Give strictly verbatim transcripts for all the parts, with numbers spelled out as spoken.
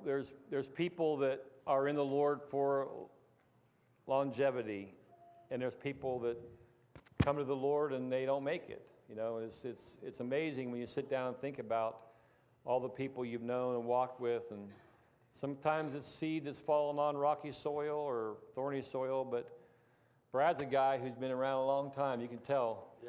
there's there's people that are in the Lord for longevity, and there's people that come to the Lord and they don't make it. You know, it's it's it's amazing when you sit down and think about all the people you've known and walked with, and sometimes it's seed that's fallen on rocky soil or thorny soil, but Brad's a guy who's been around a long time. You can tell. Yeah.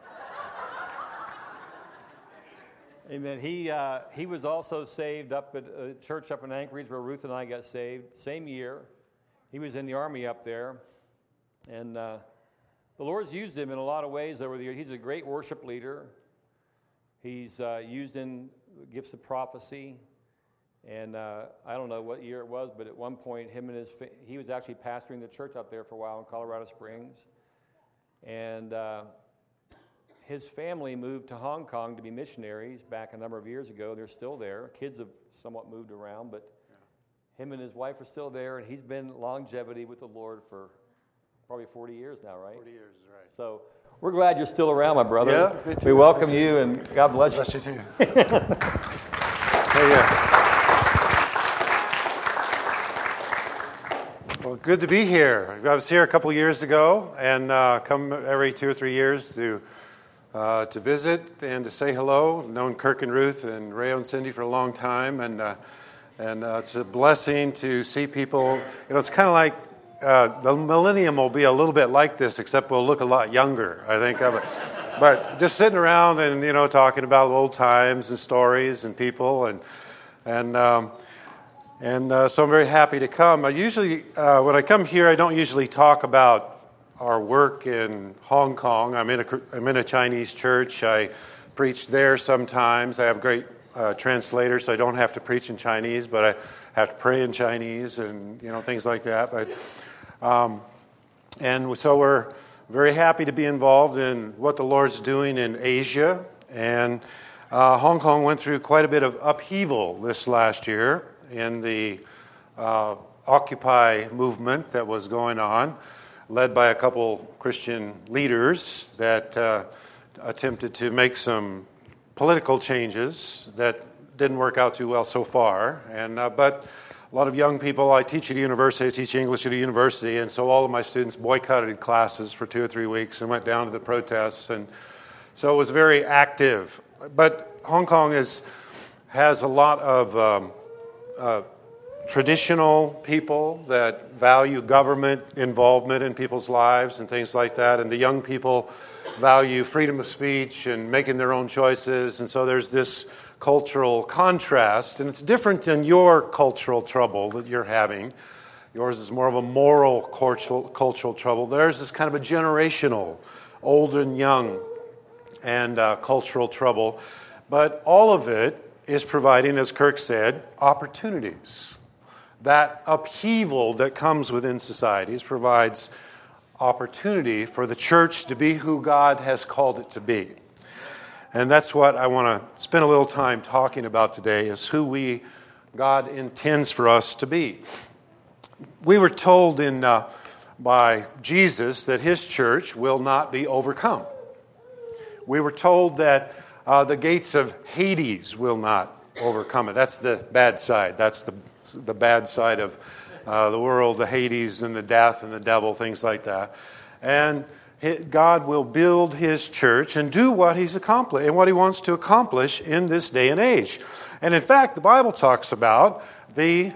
Amen. He uh, he was also saved up at a church up in Anchorage where Ruth and I got saved. Same year. He was in the Army up there. And uh, the Lord's used him in a lot of ways over the years. He's a great worship leader. He's uh, used in gifts of prophecy. And uh, I don't know what year it was, but at one point, him and his fa- he was actually pastoring the church up there for a while in Colorado Springs. And uh, his family moved to Hong Kong to be missionaries back a number of years ago. They're still there. Kids have somewhat moved around, but yeah. Him and his wife are still there, and he's been longevity with the Lord for probably forty years now, right? forty years, right. So we're glad you're still around, my brother. Yeah, me too. We welcome you, and God bless, bless you. Bless you, too. Hey, yeah. Well, good to be here. I was here a couple of years ago, and uh, come every two or three years to uh, to visit and to say hello. I've known Kirk and Ruth and Rayo and Cindy for a long time, and uh, and uh, it's a blessing to see people. You know, it's kind of like uh, the millennium will be a little bit like this, except we'll look a lot younger, I think. Of it. But just sitting around and you know talking about old times and stories and people and and. Um, And uh, so I'm very happy to come. I usually, uh, when I come here, I don't usually talk about our work in Hong Kong. I'm in a, I'm in a Chinese church. I preach there sometimes. I have a great uh, translator, so I don't have to preach in Chinese, but I have to pray in Chinese and you know things like that. But um, and so we're very happy to be involved in what the Lord's doing in Asia. And uh, Hong Kong went through quite a bit of upheaval this last year in the uh, Occupy movement that was going on, led by a couple Christian leaders that uh, attempted to make some political changes that didn't work out too well so far. And uh, but a lot of young people, I teach at a university, I teach English at a university, and so all of my students boycotted classes for two or three weeks and went down to the protests. And so it was very active. But Hong Kong is has a lot of Um, Uh, traditional people that value government involvement in people's lives and things like that, and the young people value freedom of speech and making their own choices, and so there's this cultural contrast, and it's different than your cultural trouble that you're having. Yours is more of a moral cultural, cultural trouble. Theirs is kind of a generational, old and young, and uh, cultural trouble, but all of it is providing, as Kirk said, opportunities. That upheaval that comes within societies provides opportunity for the church to be who God has called it to be. And that's what I want to spend a little time talking about today, is who we, God intends for us to be. We were told in uh, by Jesus that his church will not be overcome. We were told that Uh, the gates of Hades will not overcome it. That's the bad side. That's the the bad side of uh, the world, the Hades and the death and the devil, things like that. And God will build his church and do what he's accomplished and what he wants to accomplish in this day and age. And in fact, the Bible talks about the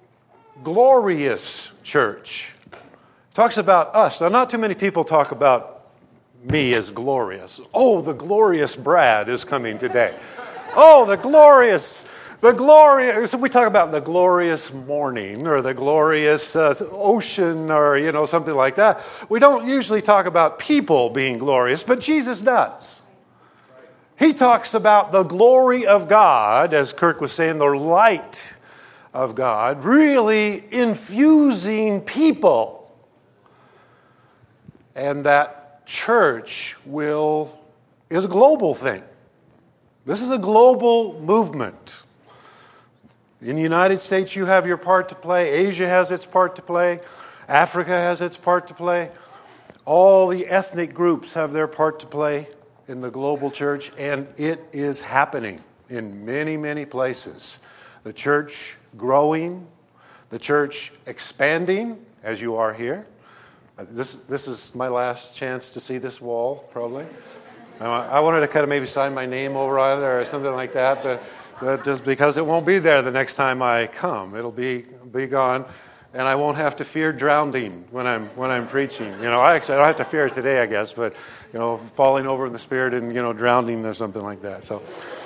glorious church. It talks about us. Now, not too many people talk about me as glorious. Oh, the glorious Brad is coming today. Oh, the glorious, the glorious. So we talk about the glorious morning or the glorious uh, ocean or, you know, something like that. We don't usually talk about people being glorious, but Jesus does. He talks about the glory of God, as Kirk was saying, the light of God, really infusing people. And that church will is a global thing. This is a global movement. In the United States, you have your part to play. Asia has its part to play. Africa has its part to play. All the ethnic groups have their part to play in the global church, and it is happening in many, many places. The church growing, the church expanding, as you are here. This this is my last chance to see this wall, probably. I wanted to kind of maybe sign my name over on it or something like that, but, but just because it won't be there the next time I come. It'll be be gone, and I won't have to fear drowning when I'm when I'm preaching. You know, I actually I don't have to fear it today, I guess, but you know, falling over in the Spirit and you know, drowning or something like that. So,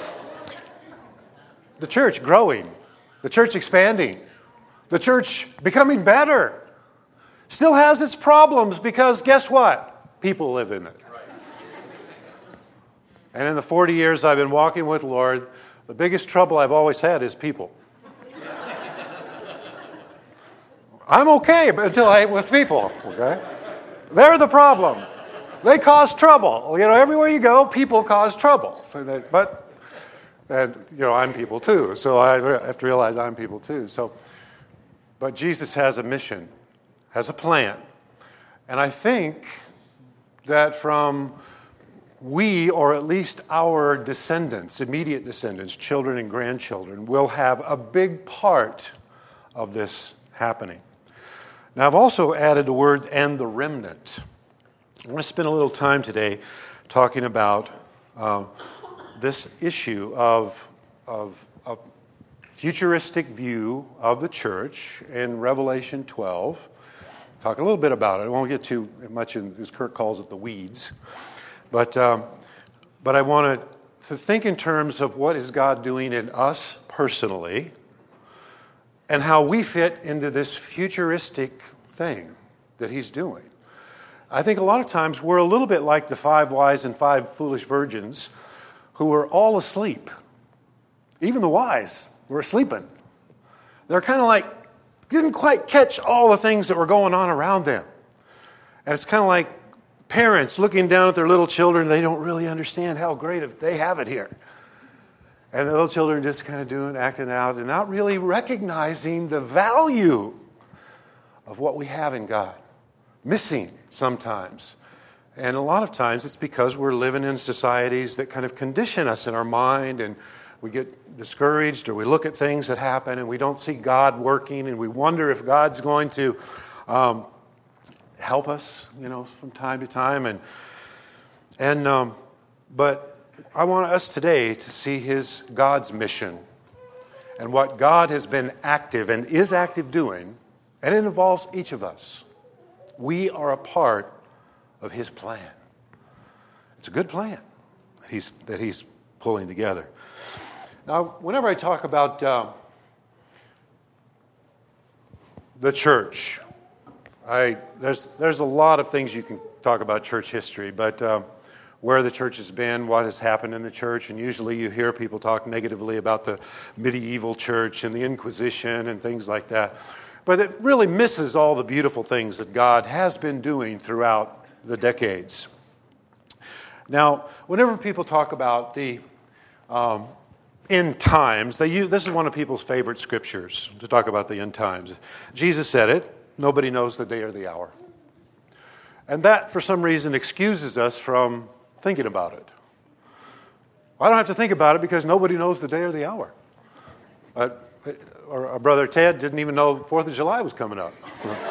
the church growing, the church expanding, the church becoming better. Still has its problems because guess what? People live in it. And in the forty years I've been walking with the Lord, the biggest trouble I've always had is people. I'm okay until I'm with people, okay? They're the problem. They cause trouble. You know, everywhere you go, people cause trouble. But, and, you know, I'm people too, so I have to realize I'm people too. So, but Jesus has a mission, has a plan. And I think that from we, or at least our descendants, immediate descendants, children and grandchildren, will have a big part of this happening. Now, I've also added the word "and the remnant." I want to spend a little time today talking about uh, this issue of, of a futuristic view of the church in Revelation twelve. Talk a little bit about it. I won't get too much in, as Kirk calls it, the weeds. But um, but I want to think in terms of what is God doing in us personally and how we fit into this futuristic thing that he's doing. I think a lot of times we're a little bit like the five wise and five foolish virgins who were all asleep. Even the wise were sleeping. They're kind of like, didn't quite catch all the things that were going on around them. And it's kind of like parents looking down at their little children, they don't really understand how great they have it here. And the little children just kind of doing, acting out, and not really recognizing the value of what we have in God. Missing sometimes. And a lot of times it's because we're living in societies that kind of condition us in our mind, and we get discouraged, or we look at things that happen and we don't see God working, and we wonder if God's going to um, help us, you know, from time to time. And and um, but I want us today to see his God's mission and what God has been active and is active doing, and it involves each of us. We are a part of his plan. It's a good plan that he's that he's pulling together. Now, whenever I talk about uh, the church, I there's there's a lot of things you can talk about church history, but uh, where the church has been, what has happened in the church, and usually you hear people talk negatively about the medieval church and the Inquisition and things like that. But it really misses all the beautiful things that God has been doing throughout the decades. Now, whenever people talk about the um, end times, they use, this is one of people's favorite scriptures to talk about the end times. Jesus said it, nobody knows the day or the hour. And that, for some reason, excuses us from thinking about it. I don't have to think about it because nobody knows the day or the hour. Uh, or our brother Ted didn't even know the fourth of July was coming up.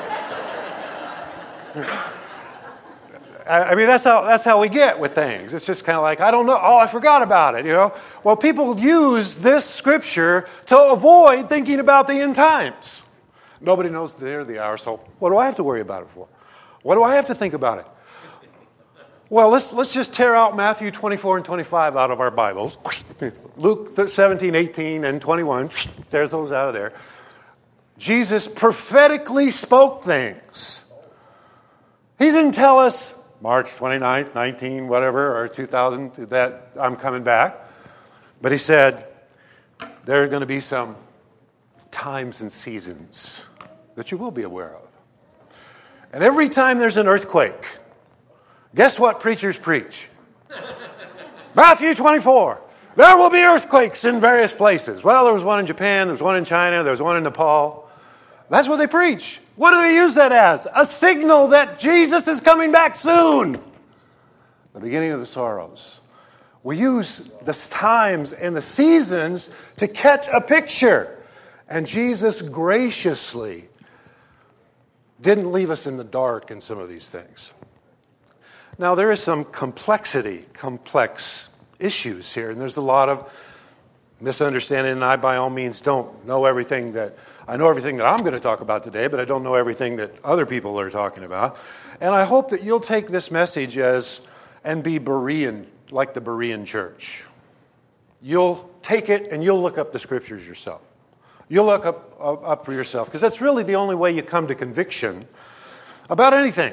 I mean, that's how that's how we get with things. It's just kind of like, I don't know. Oh, I forgot about it, you know. Well, people use this scripture to avoid thinking about the end times. Nobody knows the day or the hour, so what do I have to worry about it for? What do I have to think about it? Well, let's let's just tear out Matthew twenty-four and twenty-five out of our Bibles. Luke seventeen, eighteen, and twenty-one. There's those out of there. Jesus prophetically spoke things. He didn't tell us March twenty-ninth, nineteen, whatever, or two thousand, that I'm coming back. But he said, there are going to be some times and seasons that you will be aware of. And every time there's an earthquake, guess what preachers preach? Matthew twenty-four. There will be earthquakes in various places. Well, there was one in Japan, there was one in China, there was one in Nepal. That's what they preach. What do they use that as? A signal that Jesus is coming back soon. The beginning of the sorrows. We use the times and the seasons to catch a picture. And Jesus graciously didn't leave us in the dark in some of these things. Now, there is some complexity, complex issues here, and there's a lot of misunderstanding, and I, by all means, don't know everything that, I know everything that I'm going to talk about today, but I don't know everything that other people are talking about. And I hope that you'll take this message as, and be Berean, like the Berean church. You'll take it and you'll look up the scriptures yourself. You'll look up, up, up for yourself, because that's really the only way you come to conviction about anything.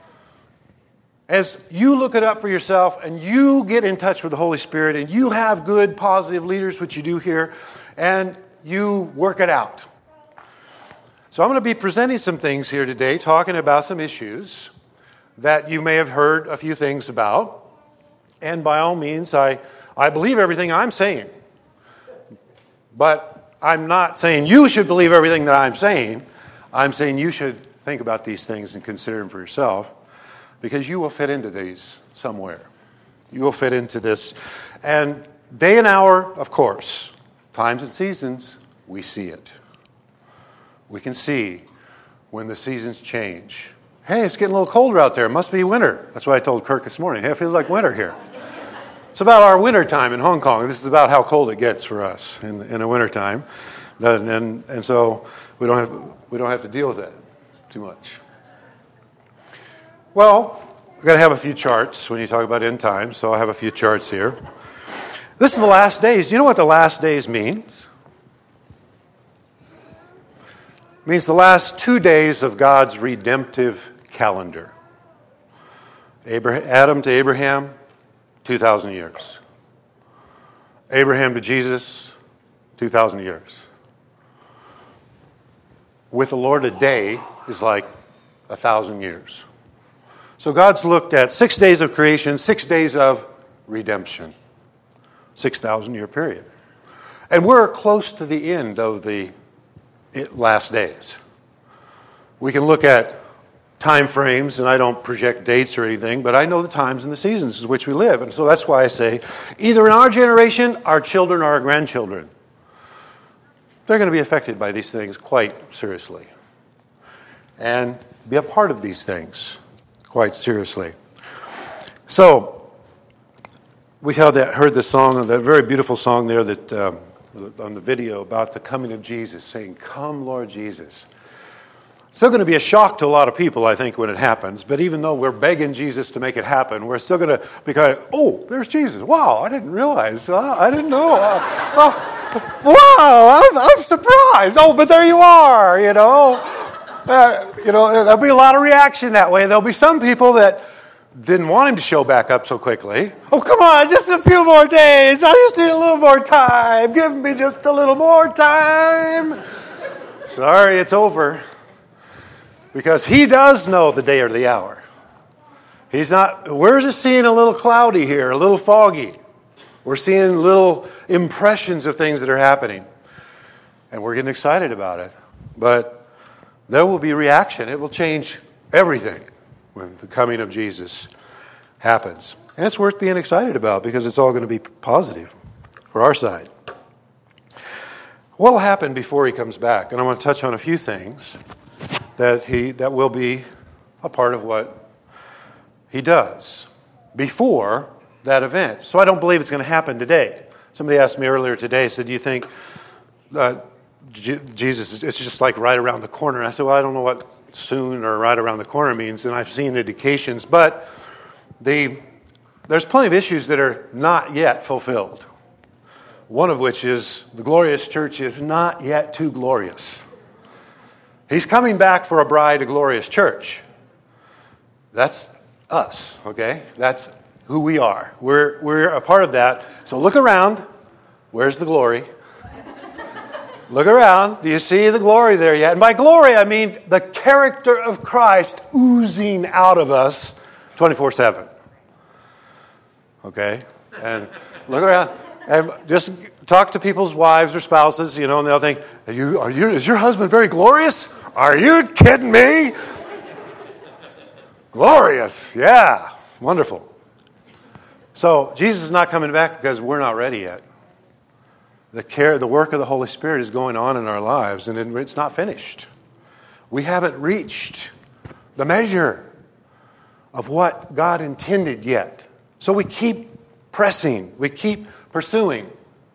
As you look it up for yourself and you get in touch with the Holy Spirit and you have good, positive leaders, which you do here, and you work it out. So I'm going to be presenting some things here today, talking about some issues that you may have heard a few things about. And by all means, I, I believe everything I'm saying. But I'm not saying you should believe everything that I'm saying. I'm saying you should think about these things and consider them for yourself, because you will fit into these somewhere. You will fit into this. And day and hour, of course, times and seasons, we see it. We can see when the seasons change. Hey, it's getting a little colder out there. It must be winter. That's what I told Kirk this morning. Hey, it feels like winter here. It's about our winter time in Hong Kong. This is about how cold it gets for us in, in the winter time. And, and, and so we don't have, we don't have to deal with that too much. Well, we've got to have a few charts when you talk about end times, so I'll have a few charts here. This is the last days. Do you know what the last days means? It means the last two days of God's redemptive calendar. Abraham, Adam to Abraham, two thousand years. Abraham to Jesus, two thousand years. With the Lord, a day is like a thousand years. So God's looked at six days of creation, six days of redemption. six thousand year period. And we're close to the end of the last days. We can look at time frames, and I don't project dates or anything, but I know the times and the seasons in which we live. And so that's why I say, either in our generation, our children, or our grandchildren, they're going to be affected by these things quite seriously. And be a part of these things quite seriously. So, we heard that, heard the song, that very beautiful song there that um, on the video about the coming of Jesus, saying, "Come, Lord Jesus." It's still going to be a shock to a lot of people, I think, when it happens. But even though we're begging Jesus to make it happen, we're still going to be kind of, oh, there's Jesus. Wow, I didn't realize. Uh, I didn't know. Uh, uh, wow, I'm, I'm surprised. Oh, but there you are, you know. Uh, you know, there'll be a lot of reaction that way. There'll be some people that didn't want him to show back up so quickly. Oh, come on, just a few more days. I just need a little more time. Give me just a little more time. Sorry, it's over. Because he does know the day or the hour. He's not, we're just seeing a little cloudy here, a little foggy. We're seeing little impressions of things that are happening. And we're getting excited about it. But there will be reaction. It will change everything when the coming of Jesus happens. And it's worth being excited about because it's all going to be positive for our side. What will happen before he comes back? And I want to touch on a few things that he that will be a part of what he does before that event. So I don't believe it's going to happen today. Somebody asked me earlier today, said, do you think uh, J- Jesus, it's just like right around the corner? And I said, well, I don't know what soon or right around the corner means, and I've seen indications, but the there's plenty of issues that are not yet fulfilled. One of which is the glorious church is not yet too glorious. He's coming back for a bride, a glorious church. That's us, okay? That's who we are. We're we're a part of that. So look around. Where's the glory? Look around. Do you see the glory there yet? And by glory, I mean the character of Christ oozing out of us twenty-four seven. Okay? And look around. And just talk to people's wives or spouses, you know, and they'll think, are you, are you, is your husband very glorious? Are you kidding me? Glorious. Yeah. Wonderful. So Jesus is not coming back because we're not ready yet. The care, the work of the Holy Spirit is going on in our lives, and it, it's not finished. We haven't reached the measure of what God intended yet. So we keep pressing. We keep pursuing.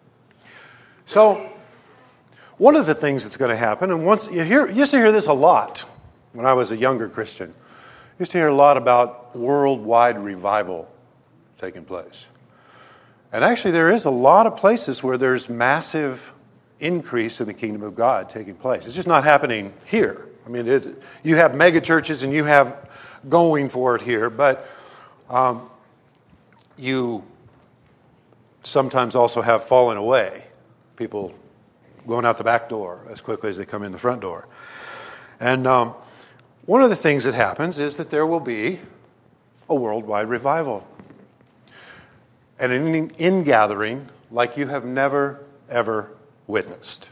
So one of the things that's going to happen, and once you hear, you used to hear this a lot when I was a younger Christian. I used to hear a lot about worldwide revival taking place. And actually there is a lot of places where there's massive increase in the kingdom of God taking place. It's just not happening here. I mean, it is, you have mega churches and you have going for it here, but um, you sometimes also have fallen away. People going out the back door as quickly as they come in the front door. And um, one of the things that happens is that there will be a worldwide revival. And an ingathering like you have never, ever witnessed.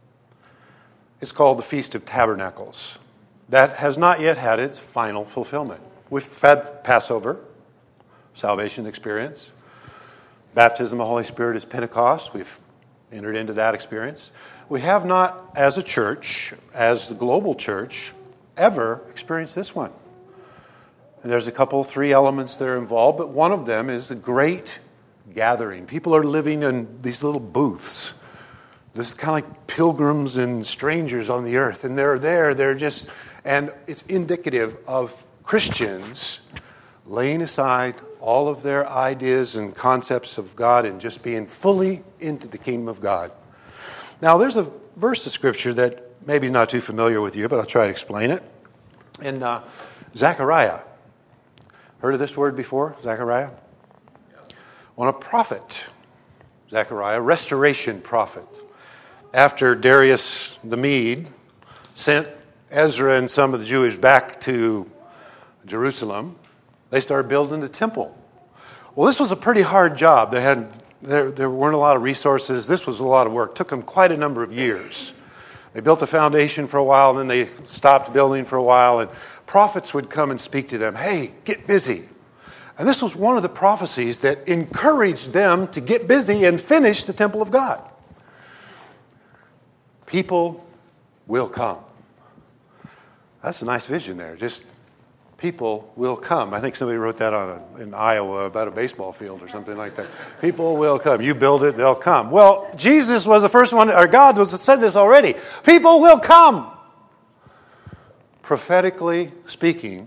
It's called the Feast of Tabernacles. That has not yet had its final fulfillment. We've had Passover, salvation experience. Baptism of the Holy Spirit is Pentecost. We've entered into that experience. We have not, as a church, as the global church, ever experienced this one. And there's a couple, three elements that are involved, but one of them is the great gathering. People are living in these little booths. This is kind of like pilgrims and strangers on the earth. And they're there, they're just, and it's indicative of Christians laying aside all of their ideas and concepts of God and just being fully into the kingdom of God. Now, there's a verse of Scripture that maybe is not too familiar with you, but I'll try to explain it. In uh, Zechariah. Heard of this word before, Zechariah? On a prophet, Zechariah, restoration prophet. After Darius the Mede sent Ezra and some of the Jewish back to Jerusalem, they started building the temple. Well, this was a pretty hard job. They had there, there weren't a lot of resources. This was a lot of work. It took them quite a number of years. They built a foundation for a while, and then they stopped building for a while, and prophets would come and speak to them. Hey, get busy. And this was one of the prophecies that encouraged them to get busy and finish the temple of God. People will come. That's a nice vision there. Just people will come. I think somebody wrote that on a, in Iowa about a baseball field or something like that. People will come. You build it, they'll come. Well, Jesus was the first one, or God was said this already. People will come. Prophetically speaking,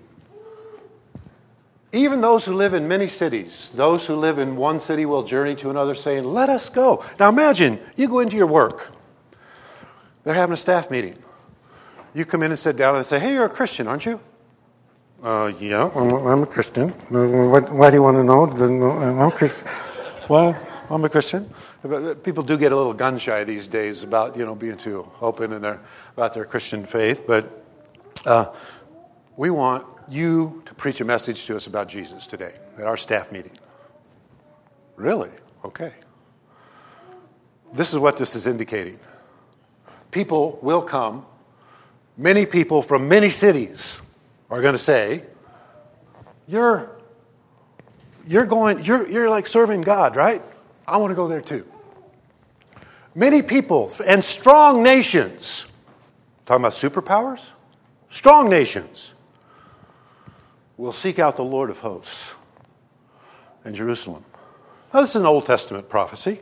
even those who live in many cities, those who live in one city will journey to another saying, let us go. Now imagine, you go into your work. They're having a staff meeting. You come in and sit down and say, hey, you're a Christian, aren't you? Uh, yeah, I'm, I'm a Christian. What, why do you want to know? I'm a Christian. Well, I'm a Christian. People do get a little gun shy these days about, you know, being too open in their, about their Christian faith. But uh, we want you to preach a message to us about Jesus today at our staff meeting. Really? Okay. This is what this is indicating. People will come. Many people from many cities are going to say, you're you're going you're you're like serving God, right? I want to go there too. Many people and strong nations, talking about superpowers, strong nations will seek out the Lord of hosts in Jerusalem. Now, this is an Old Testament prophecy,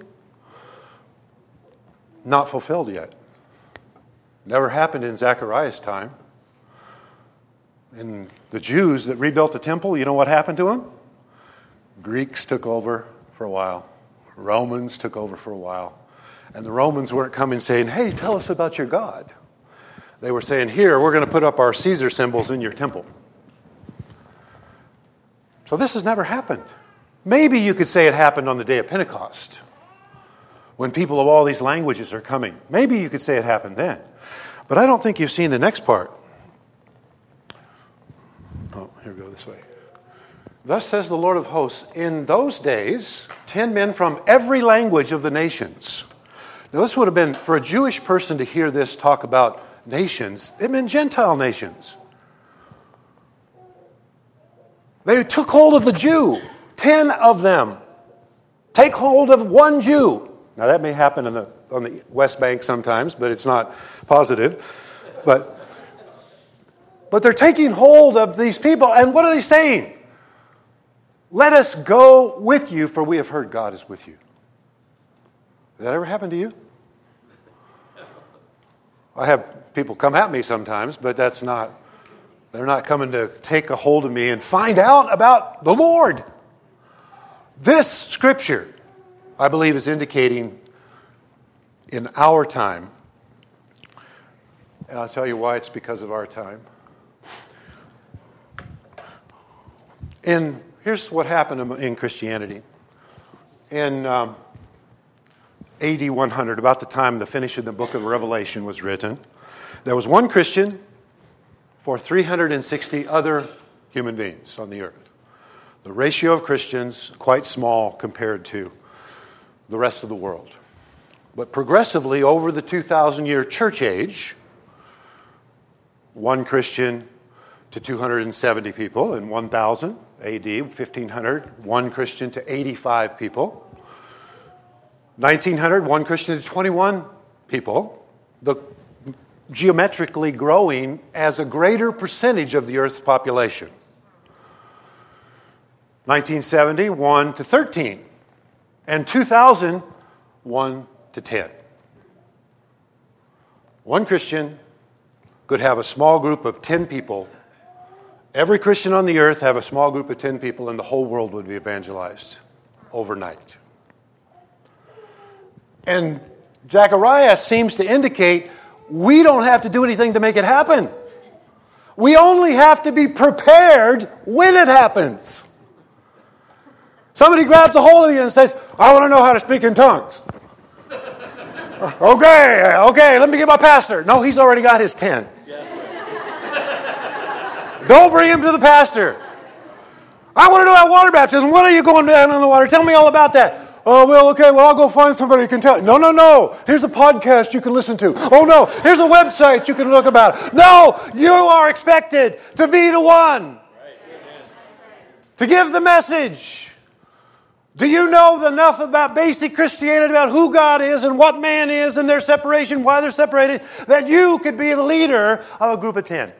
not fulfilled yet. Never happened in Zechariah's time. And the Jews that rebuilt the temple, you know what happened to them? Greeks took over for a while. Romans took over for a while. And the Romans weren't coming saying, hey, tell us about your God. They were saying, here, we're going to put up our Caesar symbols in your temple. So this has never happened. Maybe you could say it happened on the day of Pentecost, when people of all these languages are coming. Maybe you could say it happened then. But I don't think you've seen the next part. Oh, here we go this way. Thus says the Lord of hosts, in those days, ten men from every language of the nations. Now this would have been, for a Jewish person to hear this talk about nations, it meant Gentile nations. They took hold of the Jew. Ten of them take hold of one Jew. Now that may happen in the on the West Bank sometimes, but it's not positive. But, but they're taking hold of these people, and what are they saying? Let us go with you, for we have heard God is with you. Has that ever happened to you? I have people come at me sometimes, but that's not, they're not coming to take a hold of me and find out about the Lord. This scripture, I believe, is indicating in our time, and I'll tell you why it's because of our time. And here's what happened in Christianity. In um, A D one hundred, about the time the finish of the book of Revelation was written, there was one Christian for three hundred sixty other human beings on the earth. The ratio of Christians, quite small compared to the rest of the world. But progressively, over the two thousand year church age, one Christian to two hundred seventy people. In one thousand A D, fifteen hundred, one Christian to eighty-five people. nineteen hundred, one Christian to twenty-one people. The geometrically growing as a greater percentage of the earth's population. nineteen seventy, one to thirteen. And two thousand, one to ten. One Christian could have a small group of ten people. Every Christian on the earth have a small group of ten people, and the whole world would be evangelized overnight. And Zechariah seems to indicate we don't have to do anything to make it happen. We only have to be prepared when it happens. Somebody grabs a hold of you and says, I want to know how to speak in tongues. okay, okay, let me get my pastor. No, he's already got his ten. Don't bring him to the pastor. I want to know about water baptism. When are you going down in the water? Tell me all about that. Oh, well, okay, well, I'll go find somebody who can tell. No, no, no. Here's a podcast you can listen to. Oh, no. Here's a website you can look about. No, you are expected to be the one. To give the message. Do you know enough about basic Christianity, about who God is and what man is and their separation, why they're separated, that you could be the leader of a group of ten?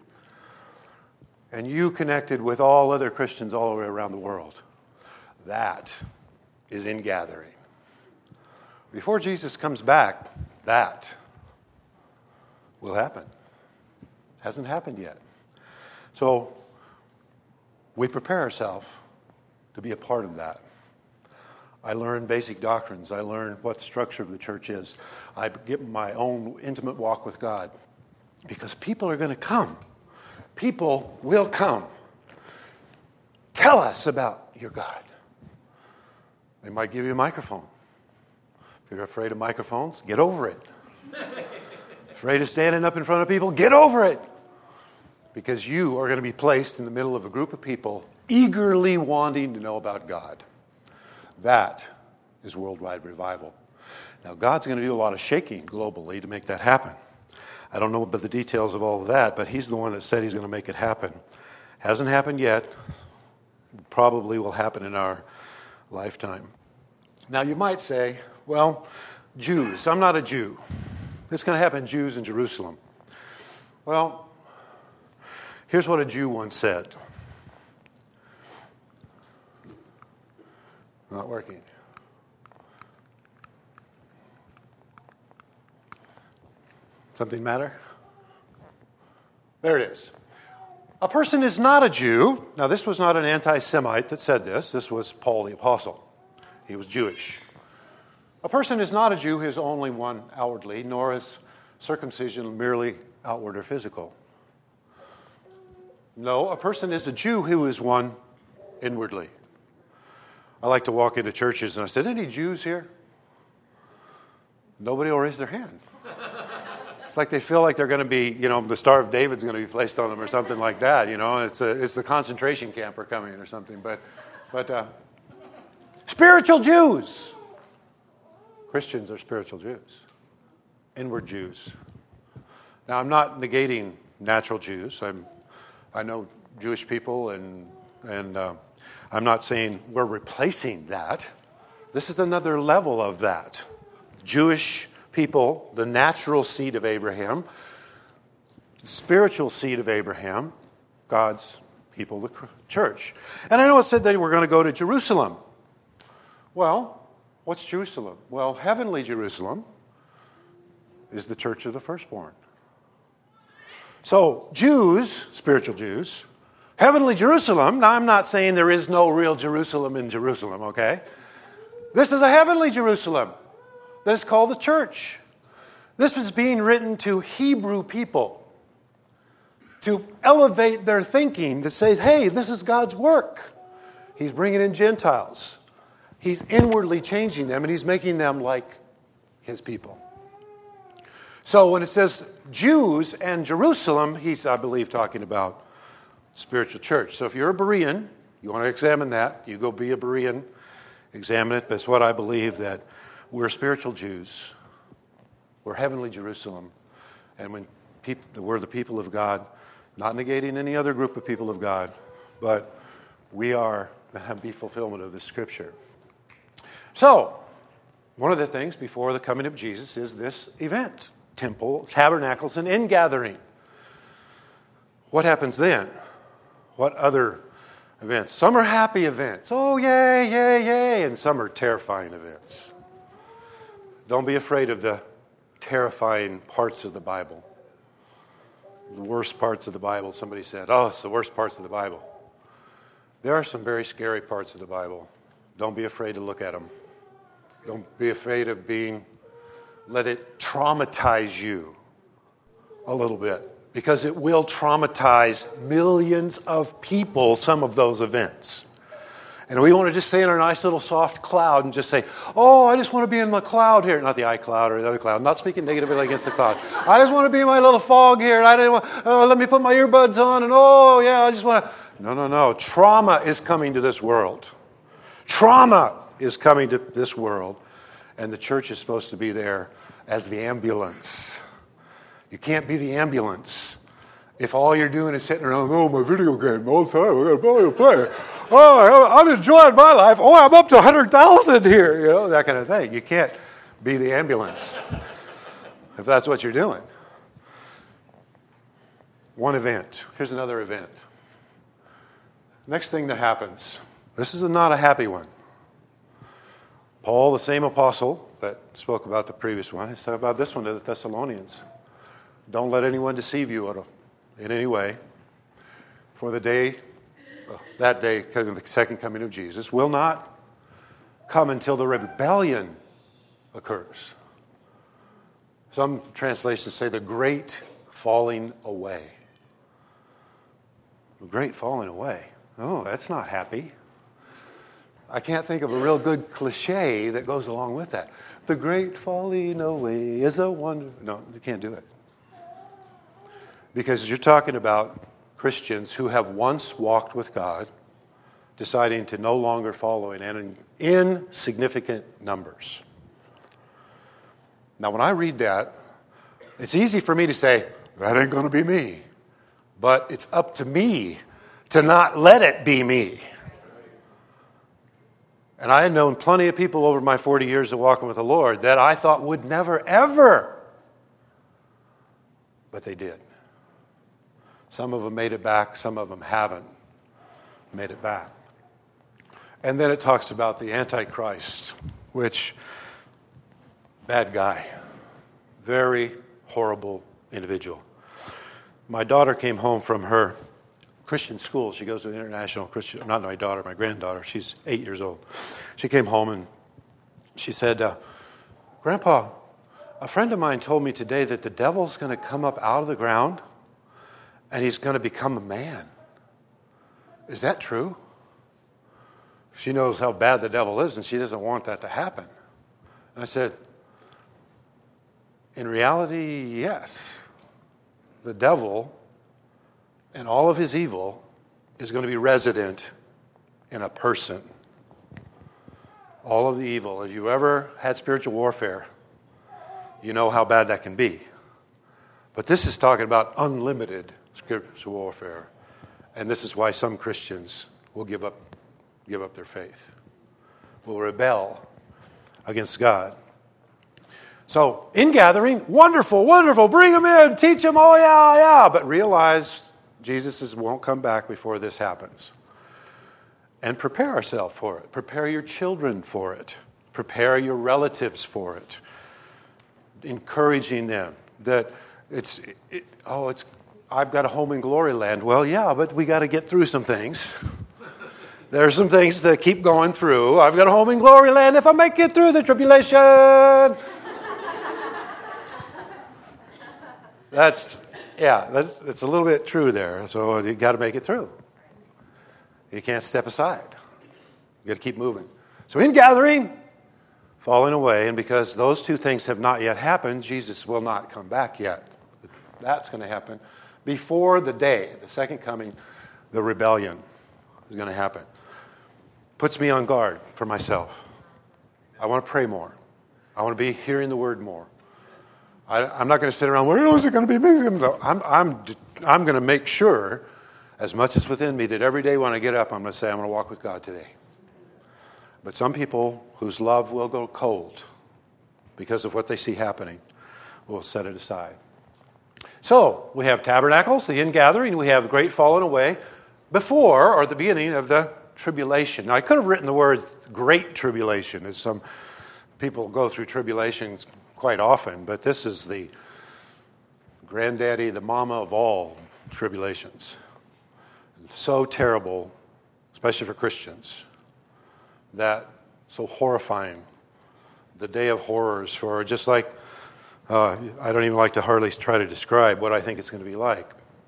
And you connected with all other Christians all the way around the world. That is in gathering. Before Jesus comes back, that will happen. Hasn't happened yet. So we prepare ourselves to be a part of that. I learn basic doctrines. I learn what the structure of the church is. I get my own intimate walk with God. Because people are going to come. People will come. Tell us about your God. They might give you a microphone. If you're afraid of microphones, get over it. Afraid of standing up in front of people, get over it. Because you are going to be placed in the middle of a group of people eagerly wanting to know about God. That is worldwide revival. Now, God's going to do a lot of shaking globally to make that happen. I don't know about the details of all of that, but he's the one that said he's going to make it happen. Hasn't happened yet. Probably will happen in our lifetime. Now, you might say, well, Jews. I'm not a Jew. It's going to happen, Jews in Jerusalem. Well, here's what a Jew once said. Not working. Something matter? There it is. A person is not a Jew. Now, this was not an anti-Semite that said this. This was Paul the Apostle. He was Jewish. A person is not a Jew who is only one outwardly, nor is circumcision merely outward or physical. No, a person is a Jew who is one inwardly. I like to walk into churches and I said, any Jews here? Nobody will raise their hand. It's like they feel like they're going to be, you know, the Star of David's going to be placed on them or something like that, you know. It's a, it's the concentration camp are coming or something. But, but uh, spiritual Jews. Christians are spiritual Jews. Inward Jews. Now, I'm not negating natural Jews. I'm, I know Jewish people, and, and uh, I'm not saying we're replacing that. This is another level of that. Jewish people, the natural seed of Abraham, the spiritual seed of Abraham, God's people, the church. And I know it said they were going to go to Jerusalem. Well, what's Jerusalem? Well, heavenly Jerusalem is the church of the firstborn. So, Jews, spiritual Jews, heavenly Jerusalem, now I'm not saying there is no real Jerusalem in Jerusalem, okay? This is a heavenly Jerusalem that is called the church. This was being written to Hebrew people to elevate their thinking, to say, hey, this is God's work. He's bringing in Gentiles. He's inwardly changing them, and he's making them like his people. So when it says Jews and Jerusalem, he's, I believe, talking about spiritual church. So if you're a Berean, you want to examine that, you go be a Berean, examine it. That's what I believe, that we're spiritual Jews. We're heavenly Jerusalem. And when people, we're the people of God, not negating any other group of people of God, but we are going to be fulfillment of the Scripture. So, one of the things before the coming of Jesus is this event. Temple, tabernacles, and ingathering. What happens then? What other events? Some are happy events. Oh, yay, yay, yay. And some are terrifying events. Don't be afraid of the terrifying parts of the Bible. The worst parts of the Bible. Somebody said, oh, it's the worst parts of the Bible. There are some very scary parts of the Bible. Don't be afraid to look at them. Don't be afraid of being... Let it traumatize you a little bit, because it will traumatize millions of people, some of those events. And we want to just stay in our nice little soft cloud and just say, oh, I just want to be in the cloud here. Not the iCloud or the other cloud. I'm not speaking negatively against the cloud. I just want to be in my little fog here. I didn't want, oh, let me put my earbuds on and oh, yeah, I just want to. No, no, no. Trauma is coming to this world. Trauma is coming to this world. And the church is supposed to be there as the ambulance. You can't be the ambulance if all you're doing is sitting around, oh, my video game all the time, I gotta play. Oh, I'm enjoying my life. Oh, I'm up to one hundred thousand here, you know, that kind of thing. You can't be the ambulance if that's what you're doing. One event. Here's another event. Next thing that happens. This is not a happy one. Paul, the same apostle that spoke about the previous one, he said about this one to the Thessalonians. Don't let anyone deceive you in any way. For the day, that day, because of the second coming of Jesus, will not come until the rebellion occurs. Some translations say the great falling away. The great falling away. Oh, that's not happy. I can't think of a real good cliche that goes along with that. The great falling away is a wonder. No, you can't do it. Because you're talking about Christians who have once walked with God, deciding to no longer follow Him, and in insignificant numbers. Now, when I read that, it's easy for me to say, that ain't going to be me. But it's up to me to not let it be me. And I had known plenty of people over my forty years of walking with the Lord that I thought would never, ever. But they did. Some of them made it back. Some of them haven't made it back. And then it talks about the Antichrist, which, bad guy. Very horrible individual. My daughter came home from her Christian school. She goes to an international Christian, not my daughter, my granddaughter. She's eight years old. She came home and she said, uh, Grandpa, a friend of mine told me today that the devil's going to come up out of the ground and he's going to become a man. Is that true? She knows how bad the devil is and she doesn't want that to happen. And I said, in reality, yes. The devil and all of his evil is going to be resident in a person. All of the evil. If you ever had spiritual warfare, you know how bad that can be. But this is talking about unlimited spiritual warfare. And this is why some Christians will give up, give up their faith, will rebel against God. So, in-gathering, wonderful, wonderful, bring them in, teach them, oh yeah, yeah. But realize Jesus is, won't come back before this happens. And prepare ourselves for it. Prepare your children for it. Prepare your relatives for it. Encouraging them that it's, it, oh, it's, I've got a home in glory land. Well, yeah, but we got to get through some things. There's some things to keep going through. I've got a home in glory land if I make it through the tribulation. That's, yeah, that's, that's a little bit true there. So you got to make it through. You can't step aside. You got to keep moving. So in gathering, falling away, and because those two things have not yet happened, Jesus will not come back yet. That's going to happen before the day, the second coming, the rebellion is going to happen. Puts me on guard for myself. I want to pray more. I want to be hearing the word more. I, I'm not going to sit around, where is it going to be? No, I'm, I'm, I'm going to make sure, as much as within me, that every day when I get up, I'm going to say, I'm going to walk with God today. But some people whose love will go cold because of what they see happening will set it aside. So, we have tabernacles, the ingathering, we have great falling away before or the beginning of the tribulation. Now, I could have written the word great tribulation, as some people go through tribulations quite often, but this is the granddaddy, the mama of all tribulations. So terrible, especially for Christians, that so horrifying, the day of horrors for just like, uh, I don't even like to hardly try to describe what I think it's going to be like.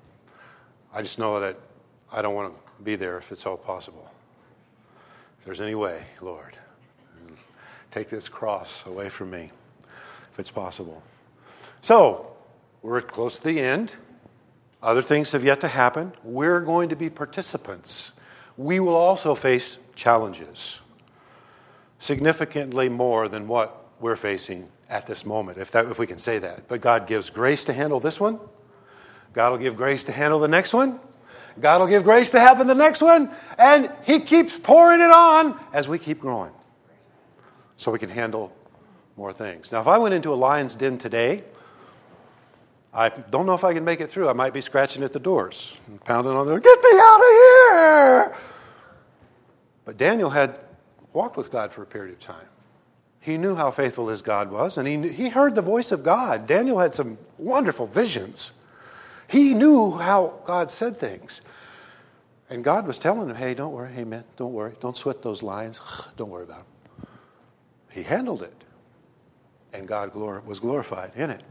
I just know that I don't want to be there if it's all possible. If there's any way, Lord, take this cross away from me, if it's possible. So, we're close to the end. Other things have yet to happen. We're going to be participants. We will also face challenges, significantly more than what we're facing at this moment, if that, if we can say that. But God gives grace to handle this one. God will give grace to handle the next one. God will give grace to happen the next one. And He keeps pouring it on as we keep growing, so we can handle more things. Now, if I went into a lion's den today, I don't know if I can make it through. I might be scratching at the doors and pounding on the door, get me out of here! But Daniel had walked with God for a period of time. He knew how faithful his God was, and he, knew, he heard the voice of God. Daniel had some wonderful visions. He knew how God said things. And God was telling him, hey, don't worry, hey, man, don't worry. Don't sweat those lions. Don't worry about them. He handled it, and God glor- was glorified in it.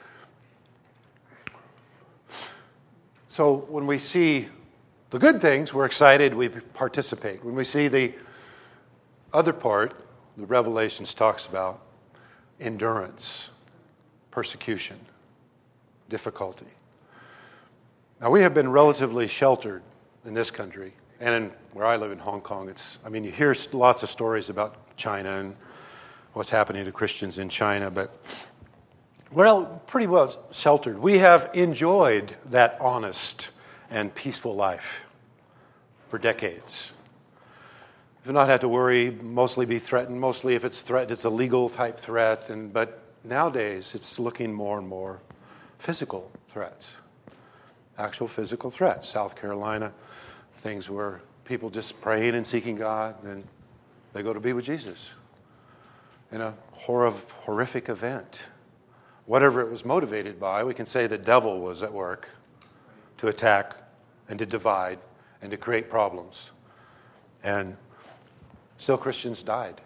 So when we see the good things, we're excited, we participate. When we see the other part, the Revelations talks about endurance, persecution, difficulty. Now, we have been relatively sheltered in this country, and in, where I live in Hong Kong, it's, I mean, you hear lots of stories about China and what's happening to Christians in China, but we're pretty well sheltered. We have enjoyed that honest and peaceful life for decades. We've not had to worry, mostly be threatened. Mostly if it's threat, it's a legal type threat. And but nowadays, it's looking more and more physical threats, actual physical threats. South Carolina, things where people just praying and seeking God, and they go to be with Jesus in a hor- horrific event. Whatever it was motivated by, we can say the devil was at work to attack and to divide and to create problems. And still Christians died.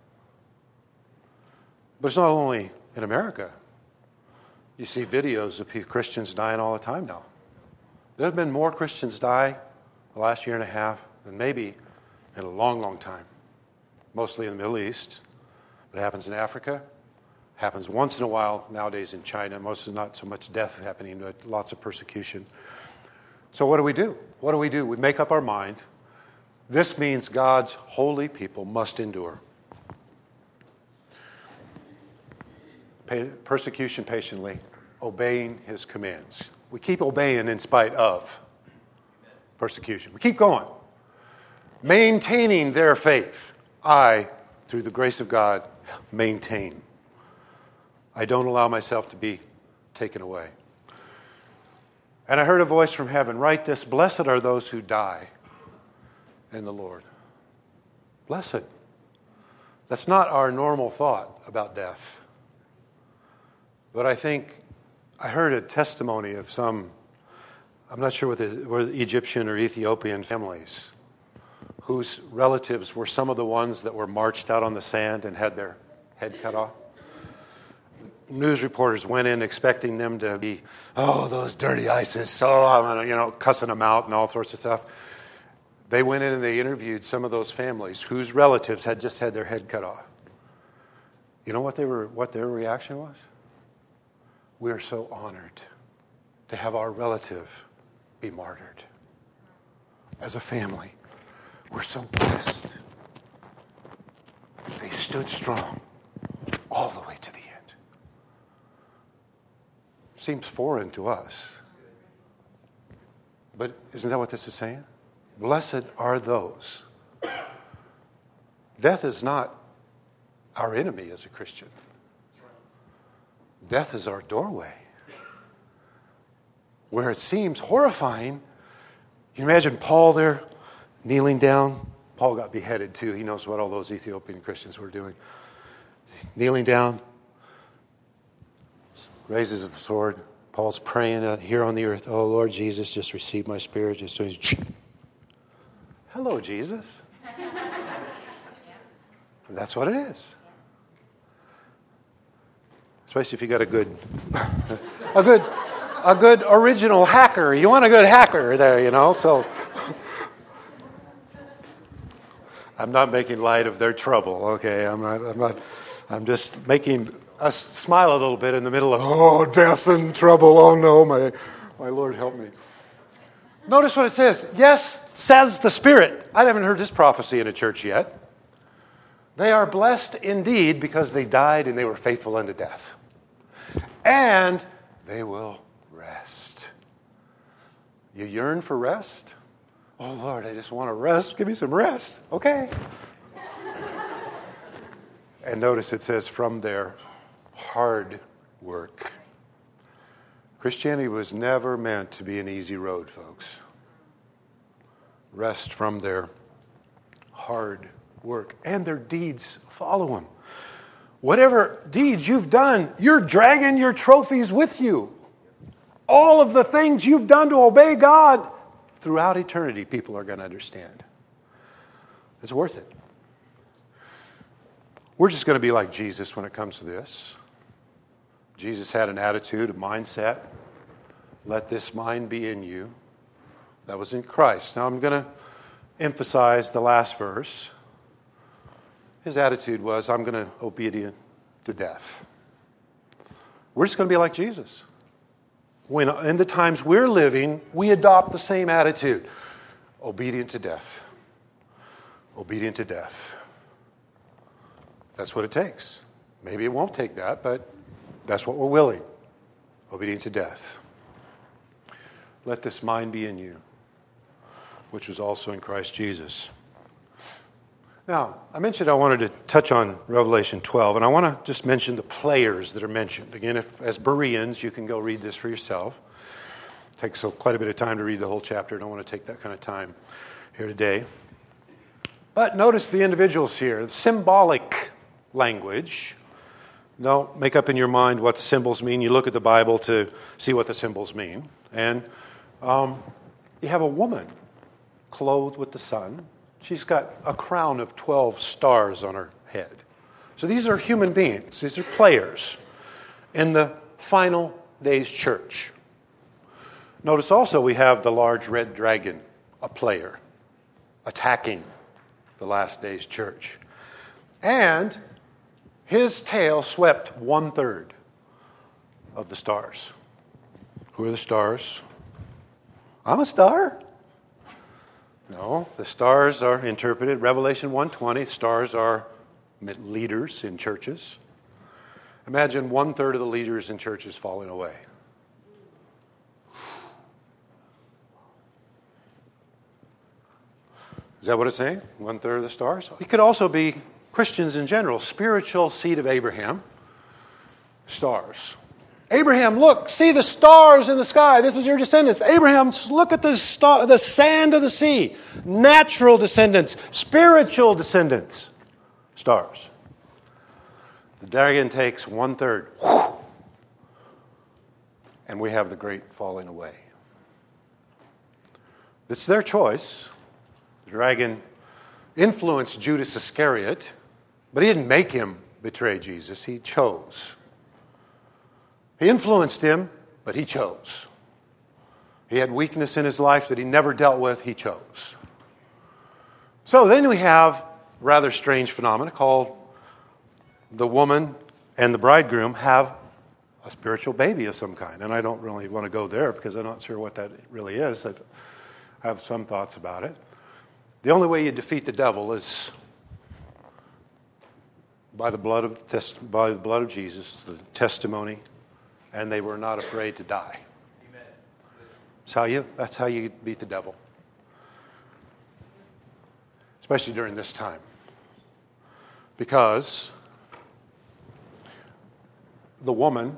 But it's not only in America. You see videos of Christians dying all the time now. There have been more Christians die the last year and a half than maybe in a long, long time. Mostly in the Middle East. But it happens in Africa. Happens once in a while nowadays in China. Most of not so much death happening, but lots of persecution. So what do we do? What do we do? We make up our mind. This means God's holy people must endure. Persecution patiently, obeying His commands. We keep obeying in spite of persecution. We keep going. Maintaining their faith. I, through the grace of God, maintain I don't allow myself to be taken away. And I heard a voice from heaven, write this, blessed are those who die in the Lord. Blessed. That's not our normal thought about death. But I think I heard a testimony of some, I'm not sure what the, were the Egyptian or Ethiopian families, whose relatives were some of the ones that were marched out on the sand and had their head cut off. News reporters went in expecting them to be, oh, those dirty ISIS, oh, I'm gonna, you know, cussing them out and all sorts of stuff. They went in and they interviewed some of those families whose relatives had just had their head cut off. You know what they were? What their reaction was? We are so honored to have our relative be martyred. As a family, we're so blessed. They stood strong all the way to the end. Seems foreign to us. But isn't that what this is saying? Blessed are those. Death is not our enemy as a Christian. Death is our doorway. Where it seems horrifying, you imagine Paul there kneeling down. Paul got beheaded too. He knows what all those Ethiopian Christians were doing. Kneeling down, raises the sword. Paul's praying out here on the earth, oh, Lord Jesus, just receive my spirit. Just doing, hello, Jesus. That's what it is. Especially if you got a good, a good, a good original hacker. You want a good hacker there, you know. So I'm not making light of their trouble. Okay, I'm not. I'm not. I'm just making us smile a little bit in the middle of oh, death and trouble. Oh no, my, my Lord, help me. Notice what it says. Yes, says the Spirit. I haven't heard this prophecy in a church yet. They are blessed indeed because they died and they were faithful unto death. And they will rest. You yearn for rest? Oh, Lord, I just want to rest. Give me some rest. Okay. And notice it says, from their hard work. Christianity was never meant to be an easy road, folks. Rest from their hard work. And their deeds follow them. Whatever deeds you've done, you're dragging your trophies with you. All of the things you've done to obey God, throughout eternity, people are going to understand. It's worth it. We're just going to be like Jesus when it comes to this. Jesus had an attitude, a mindset. Let this mind be in you. That was in Christ. Now I'm going to emphasize the last verse. His attitude was, I'm going to obedient to death. We're just going to be like Jesus. When in the times we're living, we adopt the same attitude. Obedient to death. Obedient to death. That's what it takes. Maybe it won't take that, but that's what we're willing. Obedient to death. Let this mind be in you, which was also in Christ Jesus. Now, I mentioned I wanted to touch on Revelation twelve, and I want to just mention the players that are mentioned. Again, if, as Bereans, you can go read this for yourself. It takes a, quite a bit of time to read the whole chapter. I don't want to take that kind of time here today. But notice the individuals here. Symbolic language. Don't make up in your mind what the symbols mean. You look at the Bible to see what the symbols mean. And um, you have a woman clothed with the sun. She's got a crown of twelve stars on her head. So these are human beings. These are players in the final days church. Notice also we have the large red dragon, a player, attacking the last days church. And his tail swept one-third of the stars. Who are the stars? I'm a star. No, the stars are interpreted. Revelation one twenty, stars are leaders in churches. Imagine one-third of the leaders in churches falling away. Is that what it's saying? One-third of the stars? It could also be Christians in general, spiritual seed of Abraham. stars. Abraham, look, see the stars in the sky. This is your descendants. Abraham, look at the star, the sand of the sea. Natural descendants, spiritual descendants, stars. The dragon takes one third, and we have the great falling away. It's their choice. The dragon influenced Judas Iscariot, but he didn't make him betray Jesus. He chose. He influenced him, but he chose. He had weakness in his life that he never dealt with. He chose. So then we have a rather strange phenomena called the woman and the bridegroom have a spiritual baby of some kind. And I don't really want to go there because I'm not sure what that really is. I've, I have some thoughts about it. The only way you defeat the devil is by the blood of the by the blood of Jesus, the testimony, and they were not afraid to die. Amen. That's how you that's how you beat the devil. Especially during this time. Because the woman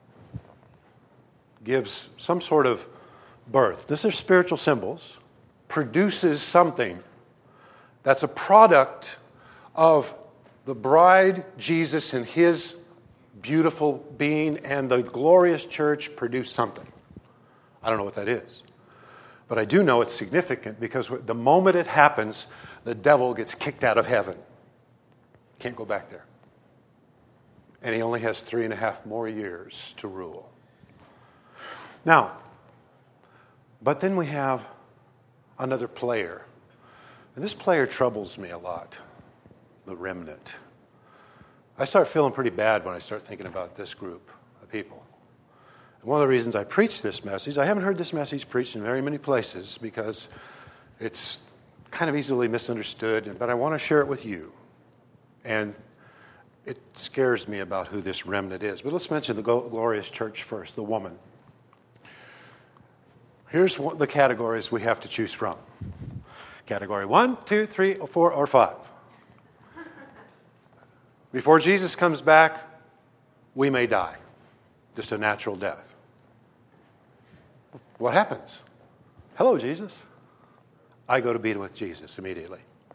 gives some sort of birth. These are spiritual symbols. Produces something that's a product of the bride, Jesus, and his beautiful being, and the glorious church produced something. I don't know what that is. But I do know it's significant because the moment it happens, the devil gets kicked out of heaven. Can't go back there. And he only has three and a half more years to rule. Now, but then we have another player. And this player troubles me a lot, the remnant. I start feeling pretty bad when I start thinking about this group of people. And one of the reasons I preach this message, I haven't heard this message preached in very many places because it's kind of easily misunderstood, but I want to share it with you. And it scares me about who this remnant is. But let's mention the glorious church first, the woman. Here's what the categories we have to choose from. Category one, two, three, or four, or five. Before Jesus comes back, we may die. Just a natural death. What happens? Hello, Jesus. I go to be with Jesus immediately.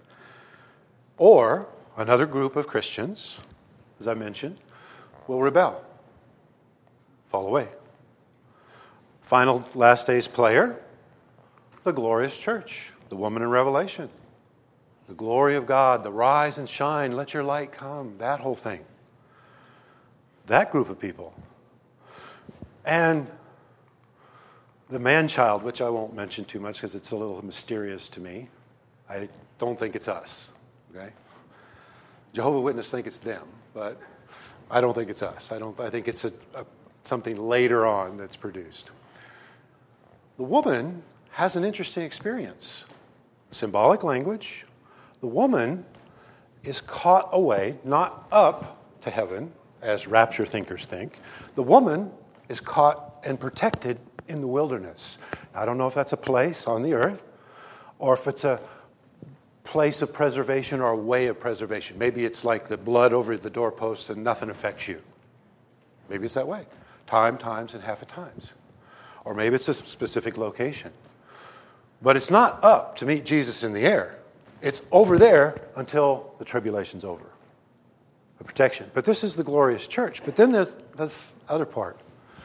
Or another group of Christians, as I mentioned, will rebel, fall away. Final last days player, the glorious church, the woman in Revelation. The glory of God, the rise and shine, let your light come, that whole thing. That group of people. And the man-child, which I won't mention too much because it's a little mysterious to me. I don't think it's us, okay? Jehovah's Witnesses think it's them, but I don't think it's us. I don't. I think it's a, a, something later on that's produced. The woman has an interesting experience. Symbolic language. The woman is caught away, not up to heaven, as rapture thinkers think. The woman is caught and protected in the wilderness. I don't know if that's a place on the earth or if it's a place of preservation or a way of preservation. Maybe it's like the blood over the doorpost and nothing affects you. Maybe it's that way. Time, times, and half a times. Or maybe it's a specific location. But it's not up to meet Jesus in the air. It's over there until the tribulation's over. The protection. But this is the glorious church. But then there's this other part.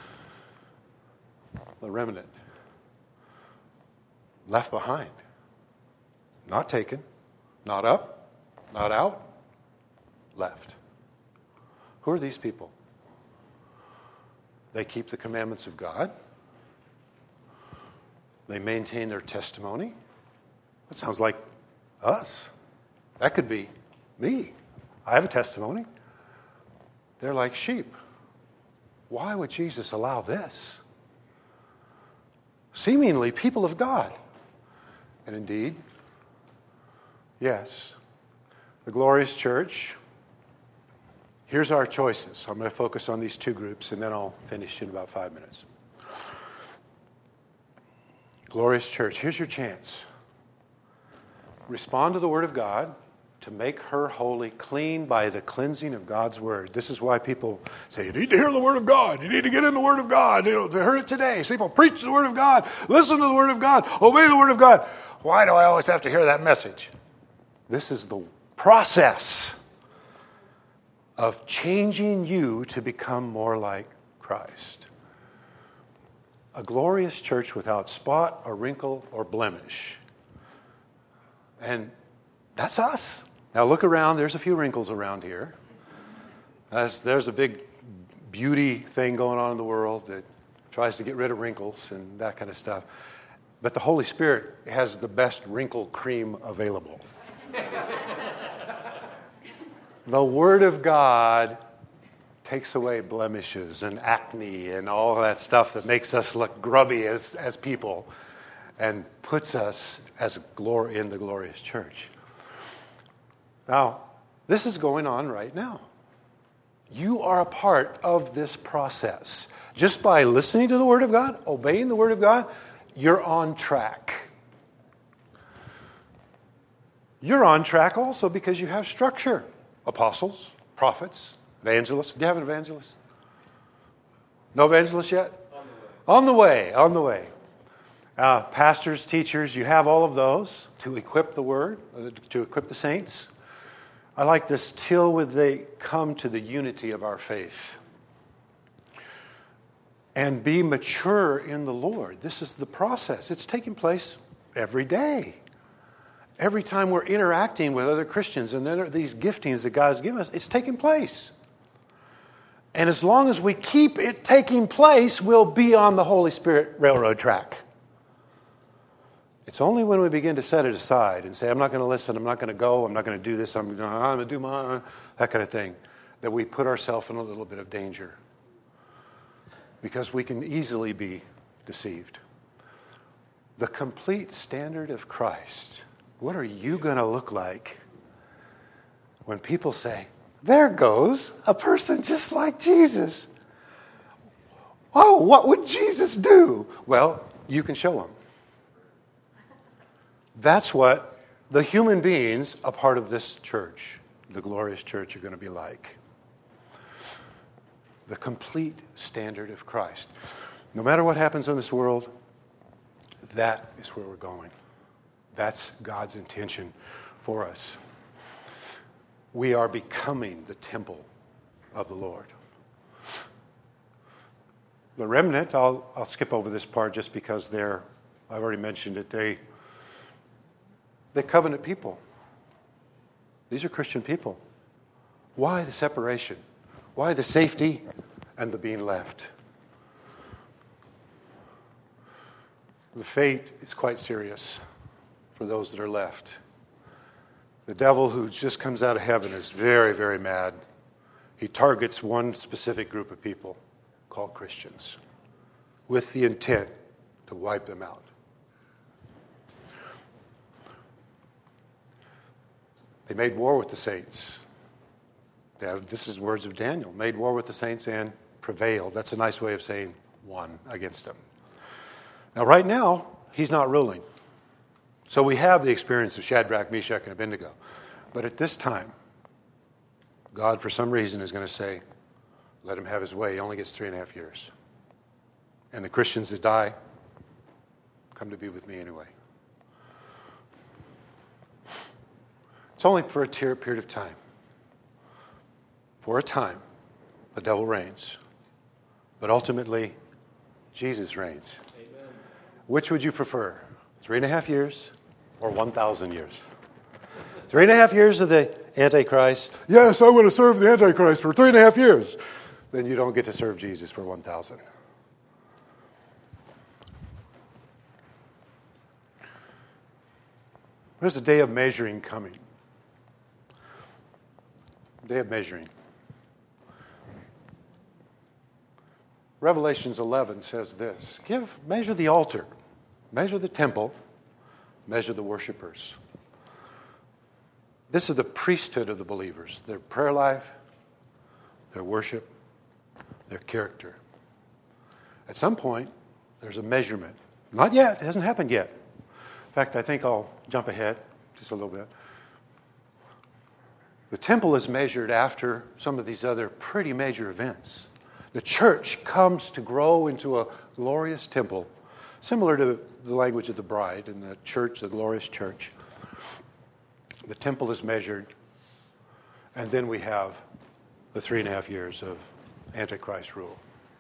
The remnant. Left behind. Not taken. Not up. Not out. Left. Who are these people? They keep the commandments of God. They maintain their testimony. That sounds like us. That could be me. I have a testimony. They're like sheep. Why would Jesus allow this? Seemingly people of God. And indeed, yes, the glorious church. Here's our choices. I'm going to focus on these two groups, and then I'll finish in about five minutes. Glorious church, here's your chance. Respond to the Word of God to make her holy, clean by the cleansing of God's word. This is why people say, you need to hear the word of God. You need to get in the word of God. You know, they heard it today. People preach the word of God. Listen to the word of God. Obey the word of God. Why do I always have to hear that message? This is the process of changing you to become more like Christ. A glorious church without spot or wrinkle or blemish. And that's us. Now look around. There's a few wrinkles around here. As there's a big beauty thing going on in the world that tries to get rid of wrinkles and that kind of stuff. But the Holy Spirit has the best wrinkle cream available. The Word of God takes away blemishes and acne and all that stuff that makes us look grubby as, as people and puts us as glory in the glorious church. Now, this is going on right now. You are a part of this process. Just by listening to the Word of God, obeying the Word of God, you're on track. You're on track also because you have structure. Apostles, prophets, evangelists. Do you have an evangelist? No evangelist yet? On the way. On the way, on the way. Uh, pastors, teachers, you have all of those to equip the Word, to equip the saints. I like this, till they come to the unity of our faith. And be mature in the Lord. This is the process. It's taking place every day. Every time we're interacting with other Christians and then these giftings that God's given us, it's taking place. And as long as we keep it taking place, we'll be on the Holy Spirit railroad track. It's only when we begin to set it aside and say, I'm not going to listen, I'm not going to go, I'm not going to do this, I'm going to do my, that kind of thing, that we put ourselves in a little bit of danger. Because we can easily be deceived. The complete standard of Christ. What are you going to look like when people say, there goes a person just like Jesus? Oh, what would Jesus do? Well, you can show them. That's what the human beings, a part of this church, the glorious church, are going to be like. The complete standard of Christ. No matter what happens in this world, that is where we're going. That's God's intention for us. We are becoming the temple of the Lord. The remnant, I'll, I'll skip over this part just because they're, I've already mentioned it, they, they're covenant people. These are Christian people. Why the separation? Why the safety and the being left? The fate is quite serious for those that are left. The devil who just comes out of heaven is very, very mad. He targets one specific group of people called Christians with the intent to wipe them out. They made war with the saints. This is words of Daniel. Made war with the saints and prevailed. That's a nice way of saying won against them. Now, right now, he's not ruling. So we have the experience of Shadrach, Meshach, and Abednego. But at this time, God, for some reason, is going to say, let him have his way. He only gets three and a half years. And the Christians that die come to be with me anyway. It's only for a period of time. For a time, the devil reigns. But ultimately, Jesus reigns. Amen. Which would you prefer? Three and a half years or one thousand years? Three and a half years of the Antichrist. Yes, I want to serve the Antichrist for three and a half years. Then you don't get to serve Jesus for one thousand. There's a day of measuring coming. Day of measuring. Revelations eleven says this. Give, measure the altar, measure the temple, measure the worshipers. This is the priesthood of the believers. Their prayer life, their worship, their character. At some point, there's a measurement. Not yet. It hasn't happened yet. In fact, I think I'll jump ahead just a little bit. The temple is measured after some of these other pretty major events. The church comes to grow into a glorious temple, similar to the language of the bride in the church, the glorious church. The temple is measured, and then we have the three and a half years of Antichrist rule.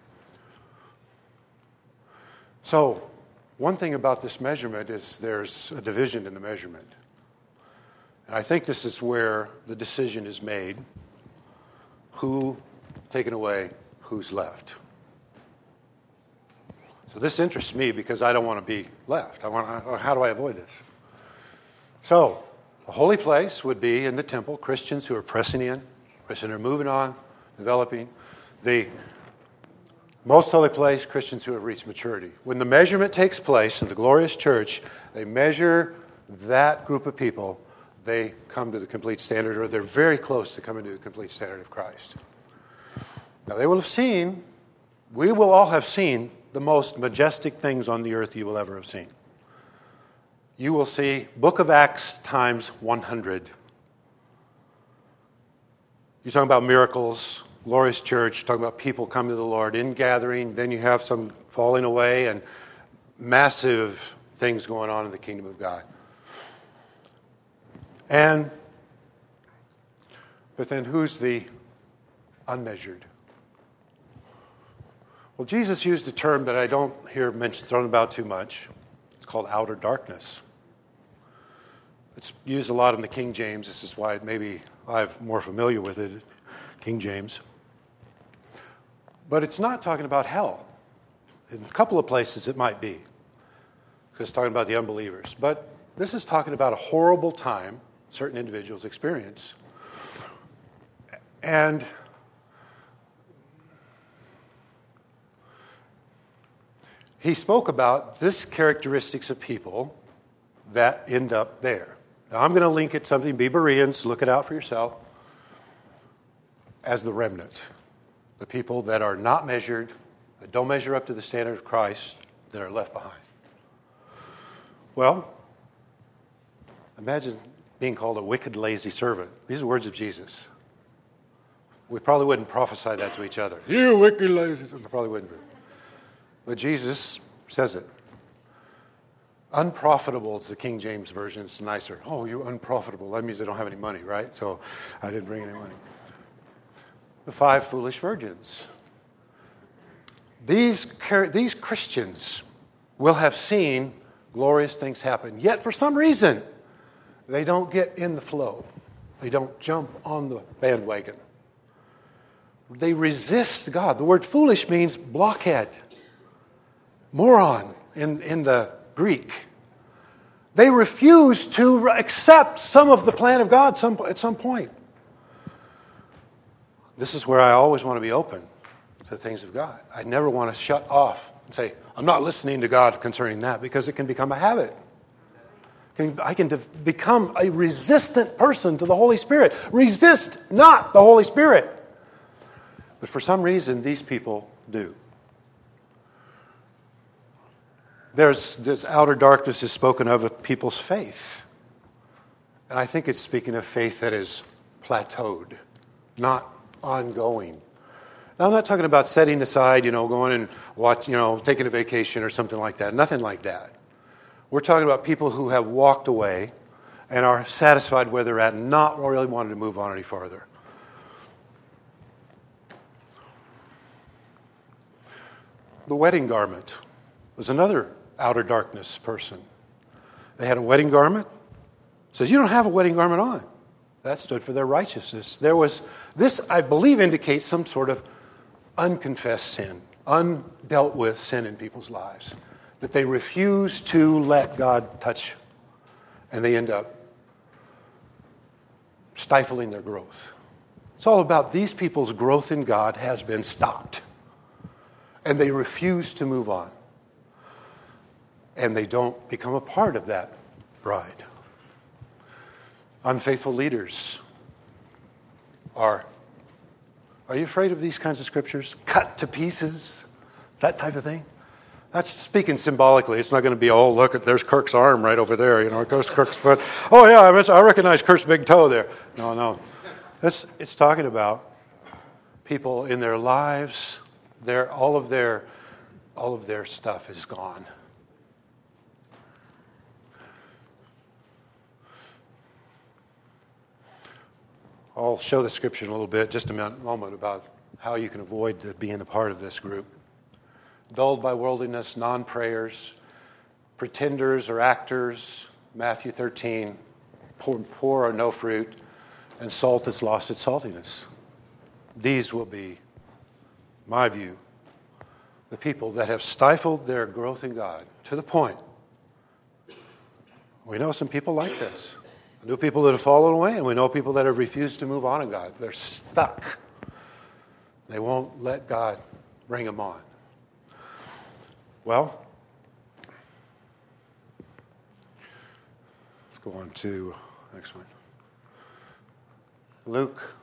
So, one thing about this measurement is there's a division in the measurement. And I think this is where the decision is made. Who taken away, who's left. So this interests me because I don't want to be left. I want. How do I avoid this? So, a holy place would be in the temple, Christians who are pressing in, Christians who are moving on, developing. The most holy place, Christians who have reached maturity. When the measurement takes place in the glorious church, they measure that group of people. They come to the complete standard, or they're very close to coming to the complete standard of Christ. Now, they will have seen, we will all have seen the most majestic things on the earth you will ever have seen. You will see Book of Acts times one hundred. You're talking about miracles, glorious church, talking about people coming to the Lord in gathering. Then you have some falling away and massive things going on in the kingdom of God. And, but then who's the unmeasured? Well, Jesus used a term that I don't hear mentioned, thrown about too much. It's called outer darkness. It's used a lot in the King James. This is why maybe I'm more familiar with it, King James. But it's not talking about hell. In a couple of places it might be, because it's talking about the unbelievers. But this is talking about a horrible time certain individuals experience. And he spoke about this characteristics of people that end up there. Now, I'm going to link it to something, be Bereans, look it out for yourself, as the remnant. The people that are not measured, that don't measure up to the standard of Christ, that are left behind. Well, imagine being called a wicked, lazy servant. These are words of Jesus. We probably wouldn't prophesy that to each other. You wicked, lazy servant. We probably wouldn't. But Jesus says it. Unprofitable is the King James Version. It's nicer. Oh, you're unprofitable. That means they don't have any money, right? So I didn't bring any money. The five foolish virgins. These, these Christians will have seen glorious things happen. Yet for some reason, they don't get in the flow. They don't jump on the bandwagon. They resist God. The word foolish means blockhead, moron in, in the Greek. They refuse to accept some of the plan of God some, at some point. This is where I always want to be open to the things of God. I never want to shut off and say, I'm not listening to God concerning that, because it can become a habit. I can become a resistant person to the Holy Spirit. Resist not the Holy Spirit. But for some reason, these people do. There's this outer darkness is spoken of with people's faith. And I think it's speaking of faith that is plateaued, not ongoing. Now, I'm not talking about setting aside, you know, going and watch, you know, taking a vacation or something like that. Nothing like that. We're talking about people who have walked away and are satisfied where they're at and not really wanting to move on any farther. The wedding garment was another outer darkness person. They had a wedding garment. It says, you don't have a wedding garment on. That stood for their righteousness. There was, this I believe indicates some sort of unconfessed sin, undealt with sin in people's lives, that they refuse to let God touch, and they end up stifling their growth. It's all about these people's growth in God has been stopped, and they refuse to move on, and they don't become a part of that bride. Unfaithful leaders are, are you afraid of these kinds of scriptures? Cut to pieces, that type of thing. That's speaking symbolically. It's not going to be, oh, look, at there's Kirk's arm right over there. You know, there's Kirk's foot. Oh, yeah, I recognize Kirk's big toe there. No, no. It's, it's talking about people in their lives, their, all of their, all of their stuff is gone. I'll show the scripture in a little bit, just a moment, about how you can avoid being a part of this group. Dulled by worldliness, non-prayers, pretenders or actors, Matthew thirteen, poor, poor or no fruit, and salt has lost its saltiness. These will be, my view, the people that have stifled their growth in God to the point. We know some people like this. We know people that have fallen away, and we know people that have refused to move on in God. They're stuck. They won't let God bring them on. Well, let's go on to the next one. Luke.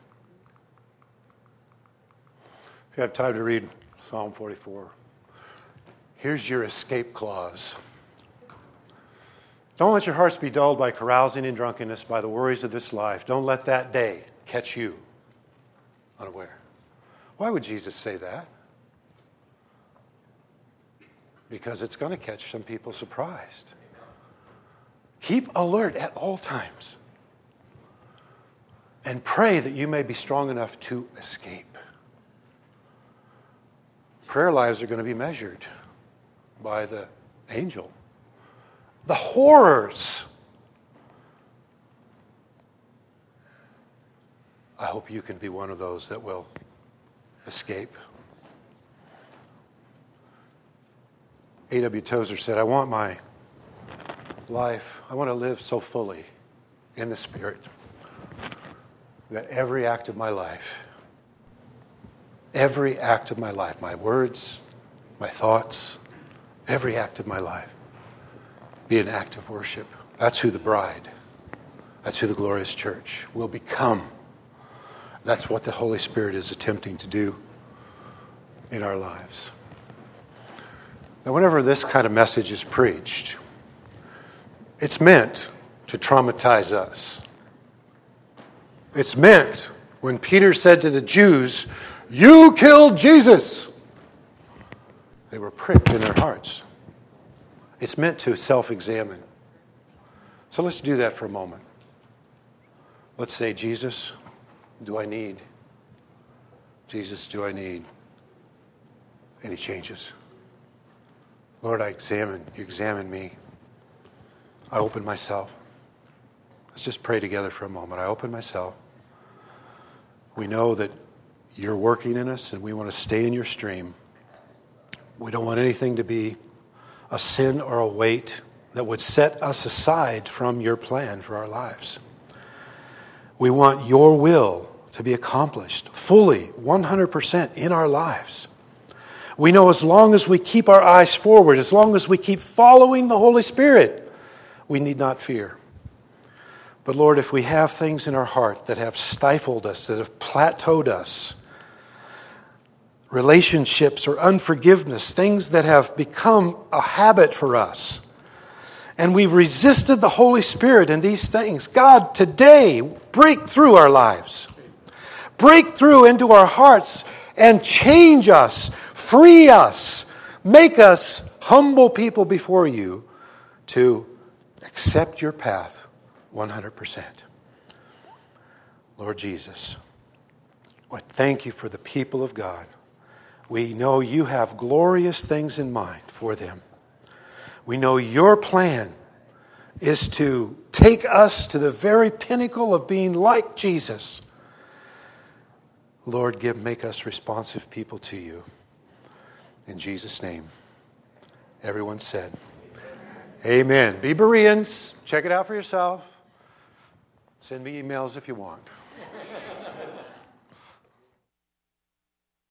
If you have time to read Psalm forty-four, here's your escape clause. Don't let your hearts be dulled by carousing and drunkenness, by the worries of this life. Don't let that day catch you unaware. Why would Jesus say that? Because it's going to catch some people surprised. Keep alert at all times. And pray that you may be strong enough to escape. Prayer lives are going to be measured by the angel. The horrors. I hope you can be one of those that will escape. A W Tozer said, I want my life, I want to live so fully in the Spirit that every act of my life, every act of my life, my words, my thoughts, every act of my life, be an act of worship. That's who the bride, that's who the glorious church will become. That's what the Holy Spirit is attempting to do in our lives. Now, whenever this kind of message is preached, it's meant to traumatize us. It's meant, when Peter said to the Jews, "You killed Jesus," they were pricked in their hearts. It's meant to self-examine. So let's do that for a moment. Let's say, Jesus, do I need? Jesus, do I need any changes? Lord, I examine, you examine me. I open myself. Let's just pray together for a moment. I open myself. We know that you're working in us and we want to stay in your stream. We don't want anything to be a sin or a weight that would set us aside from your plan for our lives. We want your will to be accomplished fully, one hundred percent in our lives. We know as long as we keep our eyes forward, as long as we keep following the Holy Spirit, we need not fear. But Lord, if we have things in our heart that have stifled us, that have plateaued us, relationships or unforgiveness, things that have become a habit for us, and we've resisted the Holy Spirit in these things, God, today, break through our lives. Break through into our hearts and change us, free us, make us humble people before you to accept your path one hundred percent. Lord Jesus, I thank you for the people of God. We know you have glorious things in mind for them. We know your plan is to take us to the very pinnacle of being like Jesus. Lord, give, make us responsive people to you. In Jesus' name. Everyone said, Amen. Amen. Be Bereans. Check it out for yourself. Send me emails if you want.